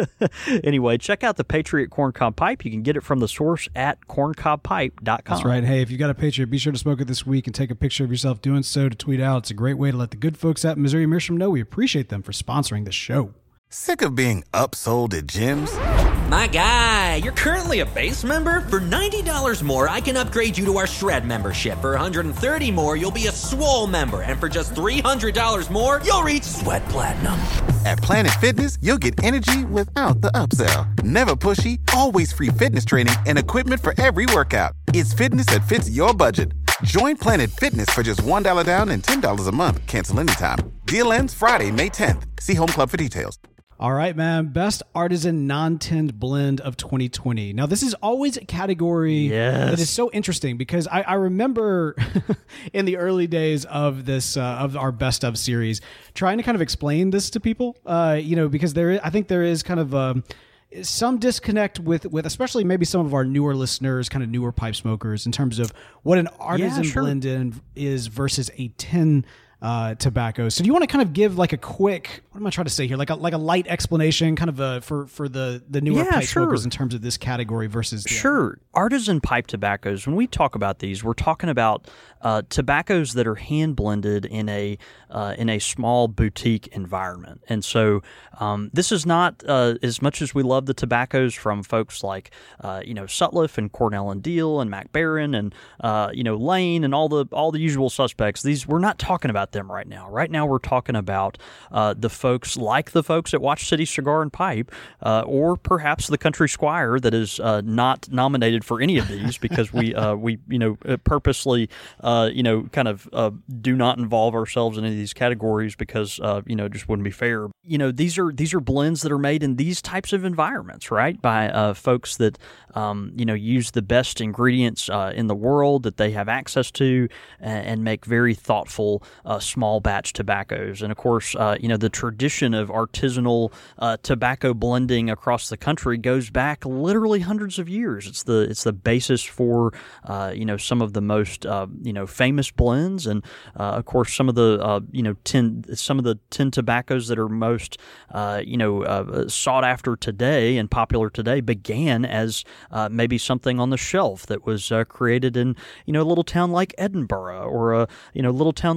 anyway, check out the Patriot Corncob Pipe. You can get it from the source at corncob pipe dot com.
That's right. Hey, if you've got a Patriot, be sure to smoke it this week and take a picture of yourself doing so to tweet out. It's a great way to let the good folks at Missouri Meerschaum know we appreciate them for sponsoring the show.
Sick of being upsold at gyms?
My guy, you're currently a base member? For ninety dollars more, I can upgrade you to our Shred membership. For one hundred thirty dollars more, you'll be a Swole member. And for just three hundred dollars more, you'll reach Sweat Platinum.
At Planet Fitness, you'll get energy without the upsell. Never pushy, always free fitness training and equipment for every workout. It's fitness that fits your budget. Join Planet Fitness for just one dollar down and ten dollars a month. Cancel anytime. Deal ends Friday, May tenth. See Home Club for details.
All right, man. Best Artisan Non-Tinned Blend of twenty twenty. Now, this is always a category
Yes.
that is so interesting because I, I remember in the early days of this uh, of our Best of series trying to kind of explain this to people. Uh, you know, because there, is, I think there is kind of um, some disconnect with with especially maybe some of our newer listeners, kind of newer pipe smokers, in terms of what an artisan
sure.
blend in is versus a tin uh, tobacco. So do you want to kind of give like a quick, what am I trying to say here? Like a, like a light explanation kind of a, for, for the, the newer
Yeah,
pipe
sure.
smokers in terms of this category versus the
Sure. Artisan pipe tobaccos, when we talk about these, we're talking about uh, tobaccos that are hand blended in a uh, in a small boutique environment. And so um, this is not, uh, as much as we love the tobaccos from folks like, uh, you know, Sutliff and Cornell and Deal and Mac Barron and, uh, you know, Lane and all the all the usual suspects. These, we're not talking about them right now. Right now we're talking about uh, the folks like the folks at Watch City Cigar and Pipe, uh, or perhaps the Country Squire that is uh, not nominated for any of these because we uh, we you know purposely uh, you know kind of uh, do not involve ourselves in any of these categories because uh, you know it just wouldn't be fair. You know these are these are blends that are made in these types of environments, right? By uh, folks that um, you know use the best ingredients uh, in the world that they have access to and, and make very thoughtful uh, small batch tobaccos. And of course, uh, you know the tradition of artisanal uh, tobacco blending across the country goes back literally hundreds of years. It's the it's the basis for uh, you know some of the most uh, you know famous blends, and uh, of course some of the uh, you know tin some of the tin tobaccos that are most uh, you know uh, sought after today and popular today began as uh, maybe something on the shelf that was uh, created in you know a little town like Edinburgh or a you know little town like London.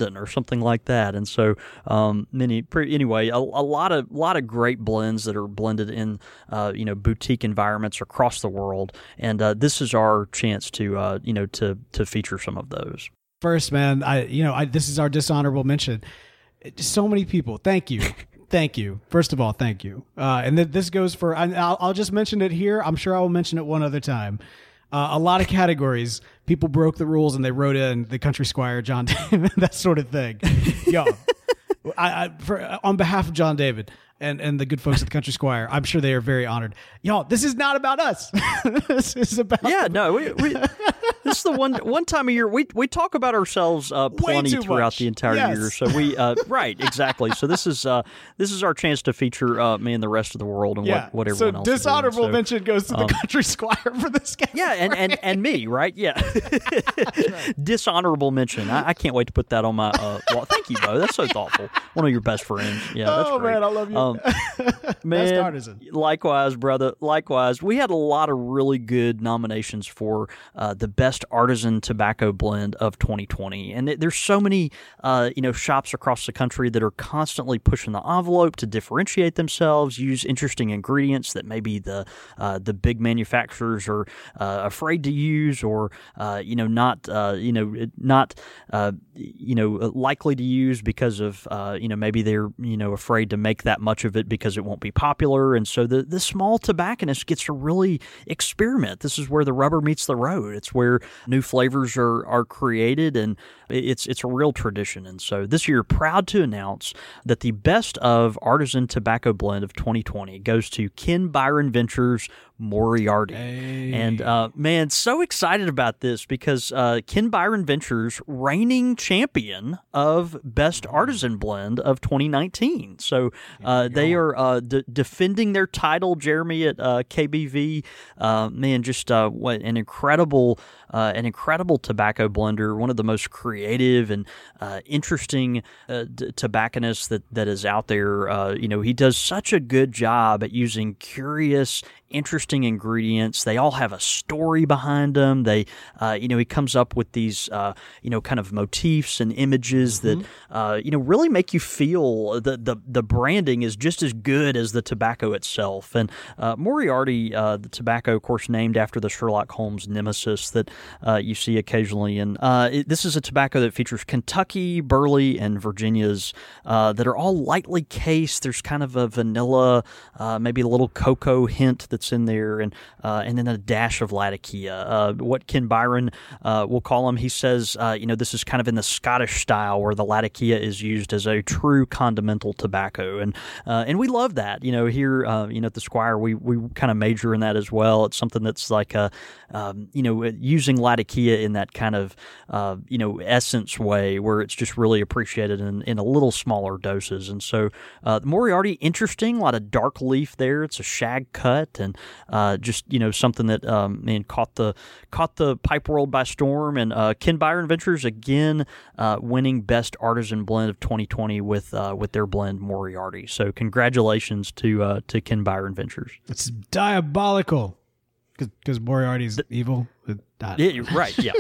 London or something like that. And so um, many pre- anyway, a, a lot of lot of great blends that are blended in uh, you know boutique environments across the world. And uh, this is our chance to uh, you know to to feature some of those.
First, man, I you know I, this is our dishonorable mention. So many people, thank you. Thank you. First of all, thank you. Uh, and th- this goes for, I'll, I'll just mention it here. I'm sure I will mention it one other time. Uh, a lot of categories, people broke the rules and they wrote in the Country Squire, John David, that sort of thing. Yo, I, I, for, on behalf of John David and, and the good folks at the Country Squire, I'm sure they are very honored. Y'all, this is not about us. This is about
yeah. No, we, we this is the one one time a year we we talk about ourselves uh, plenty throughout
much.
the entire
Yes.
year. So we uh, right exactly. So this is uh, this is our chance to feature uh, me and the rest of the world and
yeah.
what, what
so
everyone else.
Dishonorable
is doing. So,
mention goes to the
um,
Country Squire for this guy.
Yeah, and, and, and me, right? Yeah. Dishonorable mention. I, I can't wait to put that on my uh, wall. Thank you, Bo. That's so thoughtful. One of your best friends. Yeah, that's
Oh,
great.
man, I love you.
Um, man,
Best artisan.
Likewise, brother. Likewise. We had a lot of really good nominations for uh, the best artisan tobacco blend of twenty twenty. And th- there's so many uh, you know, shops across the country that are constantly pushing the envelope to differentiate themselves, use interesting ingredients that maybe the uh, the big manufacturers are uh, afraid to use, or uh, you know not uh, you know not uh, you know likely to use because of uh, you know maybe they're you know afraid to make that much of it because it won't be popular. And so the the small tobacconist gets to really experiment. This is where the rubber meets the road. It's where new flavors are are created, and it's it's a real tradition. And so this year, proud to announce that the best of artisan tobacco blend of twenty twenty goes to Ken Byron Ventures Moriarty.
Hey.
And uh, man, so excited about this because uh, Ken Byron Ventures, reigning champion of best artisan blend of twenty nineteen. So uh, they are uh, d- defending their title, Jeremy, at uh, K B V. Uh, man, just uh, what an incredible, uh, an incredible tobacco blender. One of the most creative and uh, interesting uh, d- tobacconists that that is out there. Uh, you know, he does such a good job at using curious, interesting ingredients. They all have a story behind them. They, uh, you know, he comes up with these, uh, you know, kind of motifs and images mm-hmm. that, uh, you know, really make you feel the, the the branding is just as good as the tobacco itself. And uh, Moriarty, uh, the tobacco, of course, named after the Sherlock Holmes nemesis that uh, you see occasionally. And uh, it, this is a tobacco that features Kentucky, Burley, and Virginias uh, that are all lightly cased. There's kind of a vanilla, uh, maybe a little cocoa hint that's in there, and uh, and then a dash of Latakia. Uh, what Ken Byron uh, will call him, he says, uh, you know, this is kind of in the Scottish style where the Latakia is used as a true condimental tobacco, and uh, and we love that. You know, here, uh, you know, at the Squire, we we kind of major in that as well. It's something that's like a, um, you know, using Latakia in that kind of, uh, you know, essence way where it's just really appreciated in, in a little smaller doses. And so uh, Moriarty, interesting, a lot of dark leaf there. It's a shag cut, and uh, just, you know, something that um, man caught the caught the pipe world by storm. And uh, Ken Byron Ventures again uh, winning best artisan blend of twenty twenty with uh, with their blend Moriarty. So congratulations to uh, to Ken Byron Ventures.
It's diabolical because Moriarty's evil.
Yeah, right. Yeah.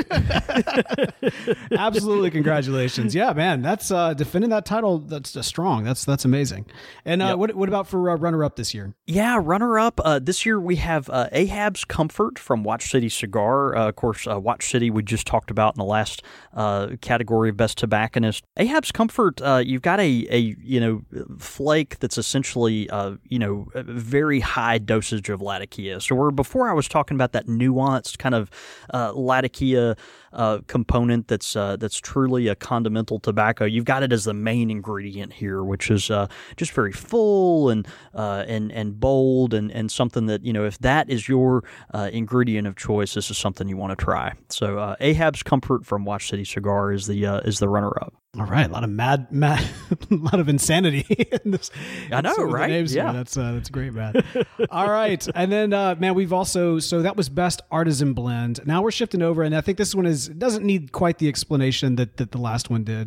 Absolutely. Congratulations. Yeah, man. That's uh, defending that title. That's uh, strong. That's that's amazing. And uh, yep. what what about for uh, runner up this year?
Yeah, runner up uh, this year we have uh, Ahab's Comfort from Watch City Cigar. Uh, of course, uh, Watch City we just talked about in the last uh, category of best tobacconist. Ahab's Comfort. Uh, you've got a a you know flake that's essentially uh, you know a very high dosage of Latakia. So where before I was talking about that nuanced kind of Uh, Latakia uh, component that's uh, that's truly a condimental tobacco. You've got it as the main ingredient here, which is uh, just very full and uh, and and bold, and, and something that, you know, if that is your uh, ingredient of choice, this is something you want to try. So uh, Ahab's Comfort from Watch City Cigar is the uh, is the runner up.
All right, a lot of mad, mad, a lot of insanity in this.
I know, right?
Yeah, here. that's uh, that's great, man. All right, and then uh, man, we've also so that was best artisan blend. Now we're shifting over, and I think this one is doesn't need quite the explanation that that the last one did.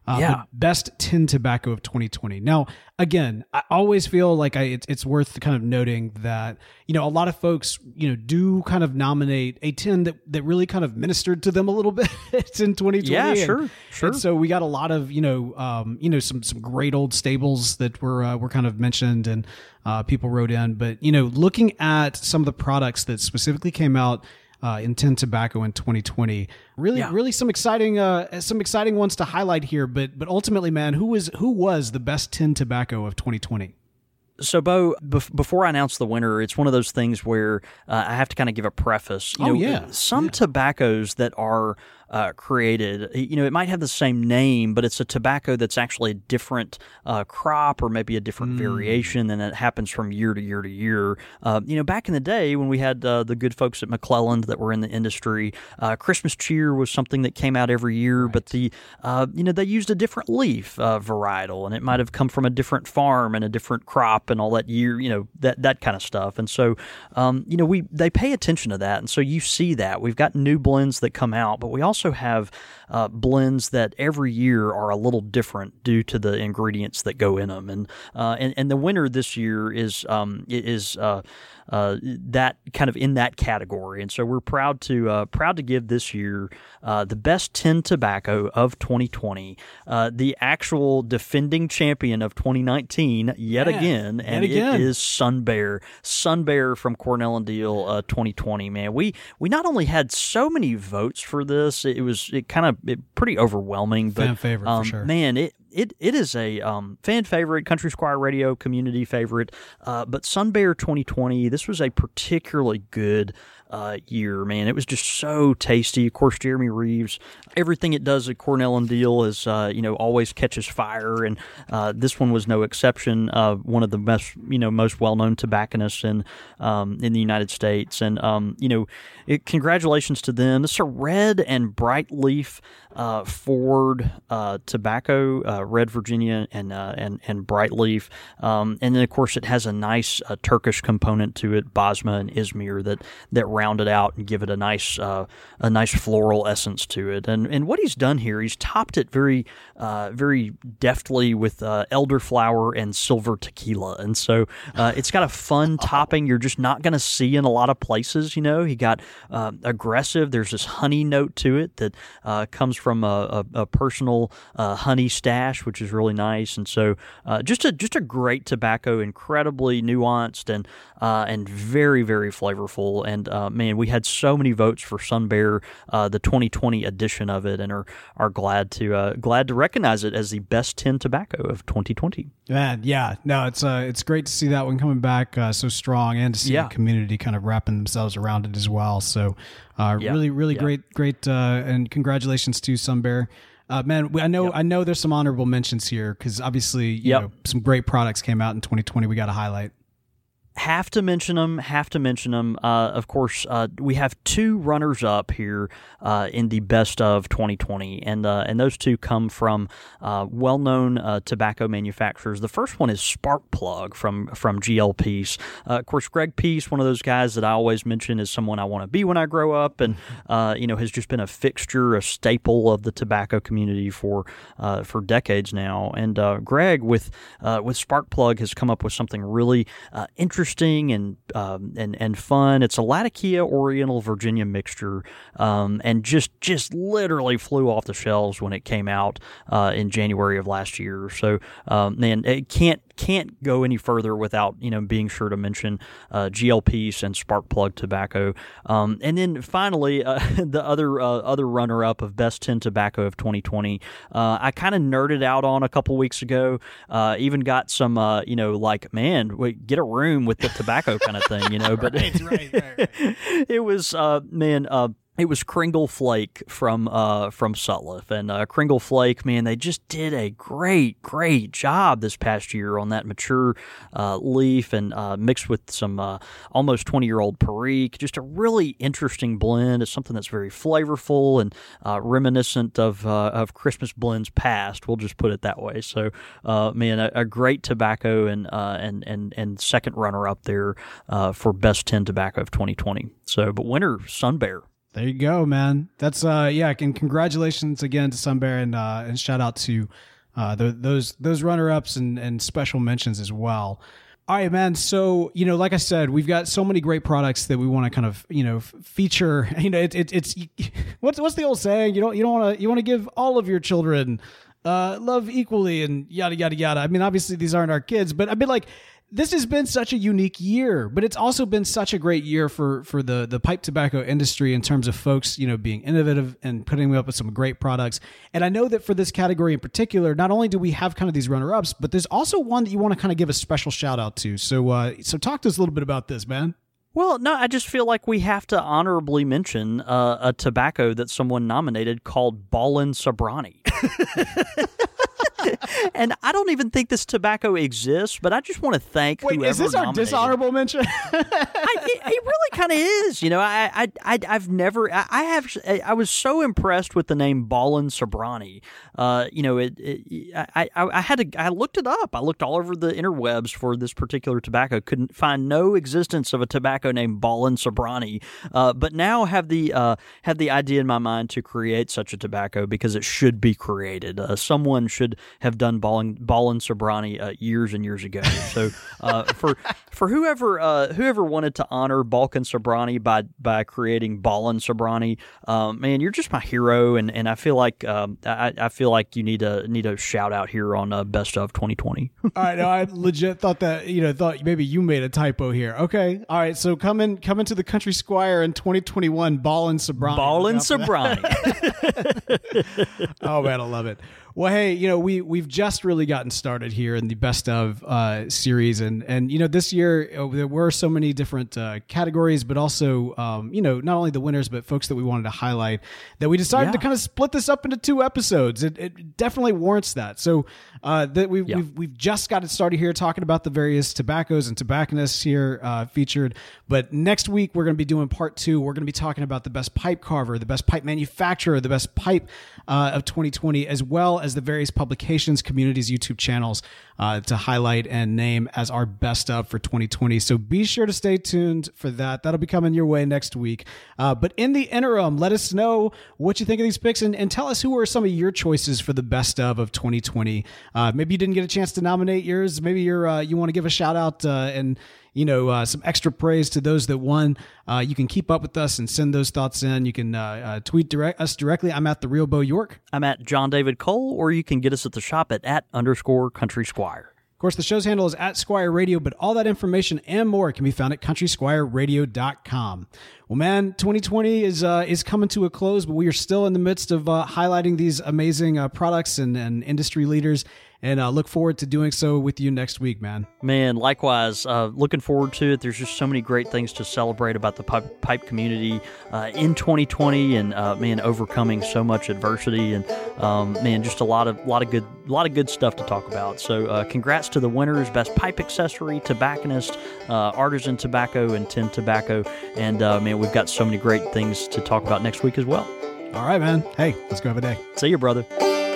Uh,
Yeah.
but best tin tobacco of twenty twenty. Now, again, I always feel like I, it's, it's worth kind of noting that, you know, a lot of folks, you know, do kind of nominate a tin that, that really kind of ministered to them a little bit in twenty twenty.
Yeah,
And-
sure, sure.
and so we got a lot of, you know, um, you know, some, some great old stables that were, uh, were kind of mentioned and uh, people wrote in. But, you know, looking at some of the products that specifically came out Uh, in tin tobacco in twenty twenty. Really,
Yeah.
really some exciting, uh, some exciting ones to highlight here. But, but ultimately, man, who was who was the best tin tobacco of twenty twenty?
So, Bo, bef- before I announce the winner, it's one of those things where uh, I have to kind of give a preface. You
Oh,
know,
yeah.
Some
Yeah.
tobaccos that are uh, created, you know, it might have the same name, but it's a tobacco that's actually a different uh, crop or maybe a different
Mm.
variation, and it happens from year to year to year. Uh, you know, back in the day when we had uh, the good folks at McClelland that were in the industry, uh, Christmas Cheer was something that came out every year, but the, uh, you know, they used a different leaf uh, varietal, and it might have come from a different farm and a different crop and all that year, you know, that that kind of stuff. And so, um, you know, we they pay attention to that, and so you see that we've got new blends that come out, but we also have uh, blends that every year are a little different due to the ingredients that go in them. And uh, and and the winner this year is um, is uh, uh, that kind of in that category. And so we're proud to uh, proud to give this year uh, the best tin tobacco of twenty twenty, uh, the actual defending champion of twenty nineteen yet
Yeah,
again,
yet
and
again.
it is Sun Bear. Sun Bear from Cornell and Deal uh, twenty twenty. Man, we we not only had so many votes for this, it was it kind of it, pretty overwhelming. But
Fan favorite for
um,
sure.
man, it. It it is a um, fan favorite, Country Squire Radio community favorite, uh, but Sun Bear twenty twenty, this was a particularly good uh, year, man. It was just so tasty. Of course, Jeremy Reeves, everything it does at Cornell and Deal is, uh, you know, always catches fire, and uh, this one was no exception. Uh, one of the best, you know, most well-known tobacconists in um, in the United States, and um, you know, it, congratulations to them. This is a red and bright leaf uh, Ford uh, tobacco. Uh, Red Virginia and uh, and and bright leaf, um, and then of course it has a nice uh, Turkish component to it, Basma and Izmir, that that round it out and give it a nice uh, a nice floral essence to it. And and what he's done here, he's topped it very uh, very deftly with uh, elderflower and silver tequila, and so uh, it's got a fun topping you're just not going to see in a lot of places. You know, he got uh, aggressive. There's this honey note to it that uh, comes from a, a, a personal uh, honey stash, which is really nice. And so uh, just a just a great tobacco, incredibly nuanced and uh, and very, very flavorful. And uh, man, we had so many votes for Sun Bear, uh, the twenty twenty edition of it, and are are glad to uh, glad to recognize it as the best tin tobacco of twenty twenty.
Man, yeah, no, it's uh, it's great to see that one coming back uh, so strong, and to see
Yeah.
the community kind of wrapping themselves around it as well. So, uh,
Yeah.
really, really
Yeah.
great, great, uh, and congratulations to Sun Bear. Uh, man, we- I know,
Yep.
I know, there's some honorable mentions here because obviously, you
Yep.
know, some great products came out in twenty twenty. We got to highlight.
Have to mention them. Have to mention them. Uh, of course, uh, we have two runners up here uh, in the best of twenty twenty, and uh, and those two come from uh, well-known uh, tobacco manufacturers. The first one is Sparkplug from from G L Peace. Uh, of course, Greg Peace, one of those guys that I always mention is someone I want to be when I grow up, and uh, you know has just been a fixture, a staple of the tobacco community for uh, for decades now. And uh, Greg with uh, with Sparkplug has come up with something really uh, interesting. Interesting and um, and and fun. It's a Latakia Oriental Virginia mixture, um, and just just literally flew off the shelves when it came out uh, in January of last year. So, um, man, it can't can't go any further without you know being sure to mention uh, G L Peace and Sparkplug Tobacco. Um, and then finally, uh, the other uh, other runner up of best tin tobacco of twenty twenty. Uh, I kind of nerded out on a couple weeks ago. Uh, even got some uh, you know like man, wait, get a room with the tobacco kind of thing, you know. But
right, right, right, right.
it was uh, man. Uh, It was Kringle Flake from uh, from Sutliff, and uh, Kringle Flake, man, they just did a great, great job this past year on that mature uh, leaf, and uh, mixed with some uh, almost twenty-year-old Perique. Just a really interesting blend. It's something that's very flavorful and uh, reminiscent of uh, of Christmas blends past. We'll just put it that way. So, uh, man, a, a great tobacco, and uh, and and and second runner up there uh, for best tin tobacco of twenty twenty. So, but winner Sun Bear.
There you go, man. That's uh yeah, and congratulations again to Sunbear, and uh and shout out to uh the, those those runner-ups and and special mentions as well. All right, man. So, you know, like I said, we've got so many great products that we want to kind of, you know, f- feature. You know, it, it, it's what's what's the old saying? You don't you don't want to you want to give all of your children uh, love equally and yada yada yada. I mean, obviously these aren't our kids, but I mean, like, this has been such a unique year, but it's also been such a great year for for the the pipe tobacco industry in terms of folks, you know, being innovative and putting up with some great products. And I know that for this category in particular, not only do we have kind of these runner-ups, but there's also one that you want to kind of give a special shout out to. So, uh, so talk to us a little bit about this, man.
Well, no, I just feel like we have to honorably mention uh, a tobacco that someone nominated called Ballin' Sobrani. And I don't even think this tobacco exists, but I just want to thank
Wait,
whoever
is this our
nominated.
dishonorable mention?
I, it, it really kind of is. You know, I, I, I, I've never, I, I have, I was so impressed with the name Ballin' Sobrani. Uh, you know, it, it I, I, I had to, I looked it up. I looked all over the interwebs for this particular tobacco. Couldn't find no existence of a tobacco named Ballin' Sobrani. Uh, but now have the, uh, have the idea in my mind to create such a tobacco because it should be created. Uh, someone should have done Ballin', Ballin' Sobrani uh, years and years ago. So uh, for for whoever uh, whoever wanted to honor Balkan Sobrani by by creating Ballin' Sobrani, um, man, you're just my hero, and, and I feel like um, I, I feel like you need a need a shout out here on uh, Best of twenty twenty.
All right, no, I legit thought that, you know, thought maybe you made a typo here. Okay, all right, so come in, come into the Country Squire in twenty twenty-one, Ballin' Sobrani.
Ballin' Sobrani.
Oh man, I love it. Well, hey, you know, we we've just really gotten started here in the Best of uh, series, and and you know, this year uh, there were so many different uh, categories, but also um, you know, not only the winners, but folks that we wanted to highlight, that we decided
Yeah.
to kind of split this up into two episodes. It, it definitely warrants that. So uh, that we,
Yeah.
we've we've just got it started here talking about the various tobaccos and tobacconists here uh, featured. But next week we're going to be doing part two. We're going to be talking about the best pipe carver, the best pipe manufacturer, the best pipe uh, of twenty twenty, as well as the various publications, communities, YouTube channels uh, to highlight and name as our best of for twenty twenty. So be sure to stay tuned for that. That'll be coming your way next week. Uh, but in the interim, let us know what you think of these picks, and, and tell us who are some of your choices for the best of of twenty twenty. Uh, maybe you didn't get a chance to nominate yours. Maybe you're uh, you want to give a shout out uh, and you know, uh, some extra praise to those that won. Uh, you can keep up with us and send those thoughts in. You can uh, uh, tweet direct us directly. I'm at the Real Bo York.
I'm at John David Cole, or you can get us at the shop at at underscore Country Squire.
Of course, the show's handle is at Squire Radio, but all that information and more can be found at country squire radio dot com. Well, man, twenty twenty is uh, is coming to a close, but we are still in the midst of uh, highlighting these amazing uh, products and, and industry leaders, and uh, look forward to doing so with you next week, man.
Man, likewise, uh, looking forward to it. There's just so many great things to celebrate about the pipe, pipe community uh, in twenty twenty, and uh, man, overcoming so much adversity, and um, man, just a lot of lot of good lot of good stuff to talk about. So, uh, congrats to the winners: best pipe accessory, tobacconist, uh, artisan tobacco, and tin tobacco. And uh, man, we've got so many great things to talk about next week as well.
All right, man. Hey, let's go have a day.
See you, brother.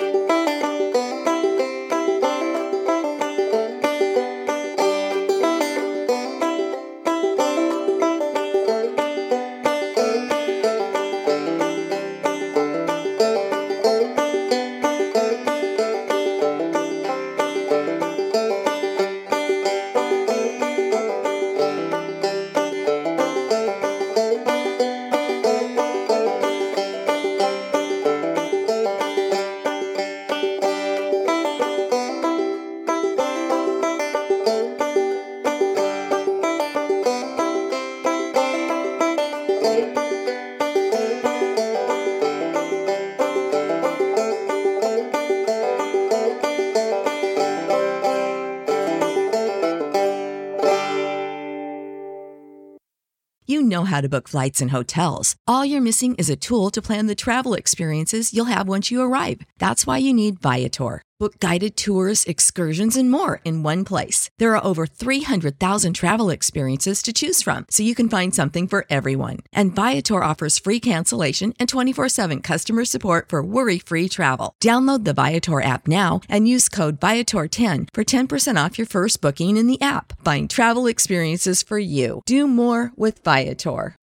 You know how to book flights and hotels. All you're missing is a tool to plan the travel experiences you'll have once you arrive. That's why you need Viator. Book guided tours, excursions, and more in one place. There are over three hundred thousand travel experiences to choose from, so you can find something for everyone. And Viator offers free cancellation and twenty-four seven customer support for worry-free travel. Download the Viator app now and use code Viator ten for ten percent off your first booking in the app. Find travel experiences for you. Do more with Viator.